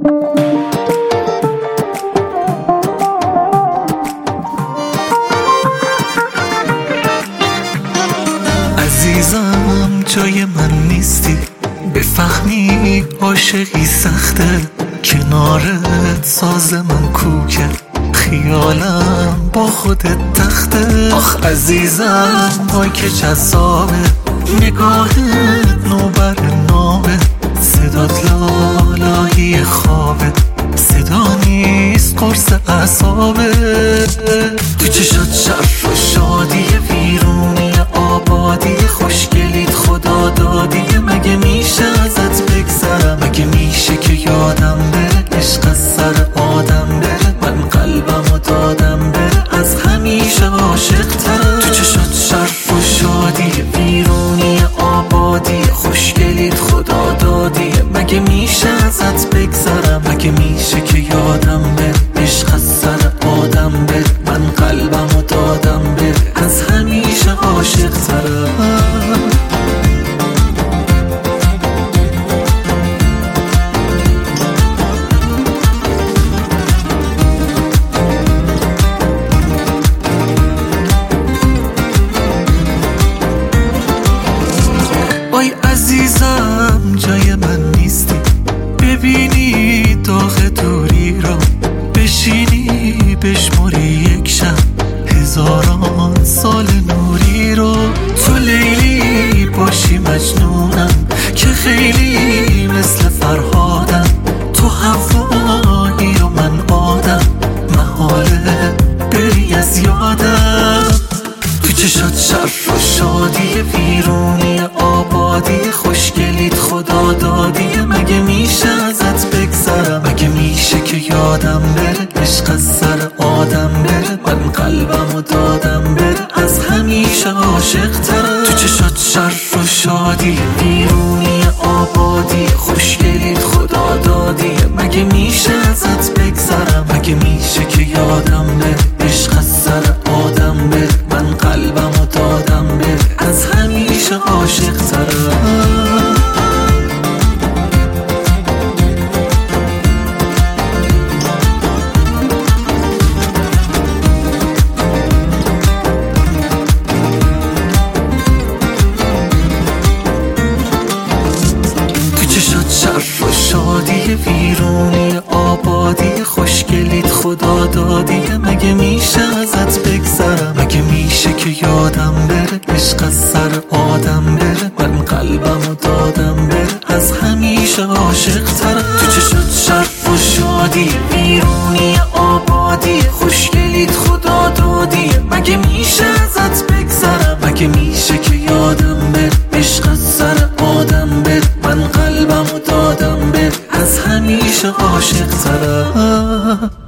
عزیزم جای من نیستی، بفهمی عاشقی سخته، کنارت ساز من کوکه، خیالم با خودت تخته. آخ عزیزم وای که جذابه، نگاهت نوبر نامه، صدات لالایی خوابه، صدا نیست قرص اعصابه. تو چشات شرف و شادی، ویرونی آبادی، خوشگلیت خدا دادی، مگه میشه ازت بگذرم؟ مگه میشه که یادم بره عشق از سر آدم بره؟ من قلبمو دادم بره، از همیشه عاشق ترم. تو چشات شرف و شادی، ویرونی آبادی، خوشگلیت خدا دادی، مگه میشه ازت بگذرم؟ مگه میشه که یادم بره عشق از سر آدم بره؟ من قلبمو دادم بره، از همیشه عاشق ترم. وای عزیزم جای من نیستی، ببینی داغ دوری رو، بشینی بشمری یک شب هزاران سال نوری رو. تو لیلی باشی مجنونم که خیلی مثل فرهادم، تو هوایی و من آدم، محاله بری از یادم. تو چشات شرف و شادی، ویرونی آبادی، خوشگلیت خدا دادی، مگه میشه ازت بگذرم؟ مگه میشه که یادم بره عشق از سر آدم بره؟ من قلبمو دادم بره، از همیشه عاشق ترم. تو چشات شرف و شادی، ویرونی آبادی، خوشگلیت خدا دادی، مگه میشه ازت بگذرم؟ مگه میشه که یادم بره عشق از سر آدم بره؟ من قلبمو دادم بره، از همیشه عاشق ترم. شرف و شادی، ویرونی آبادی، خوشگلیت خدا دادی، مگه میشه ازت بگذرم؟ مگه میشه که یادم بره عشق از سر آدم بره؟ من قلبمو دادم بره، از همیشه عاشق ترم. تو چشات شرف و شادی، ویرونی آبادی، خوشگلیت خدا دادی، مگه میشه ازت بگذرم؟ مگه میشه که یادم بره عشق از سر آدم بره؟ من قلبمو دادم بره، از همیشه عاشق ترم.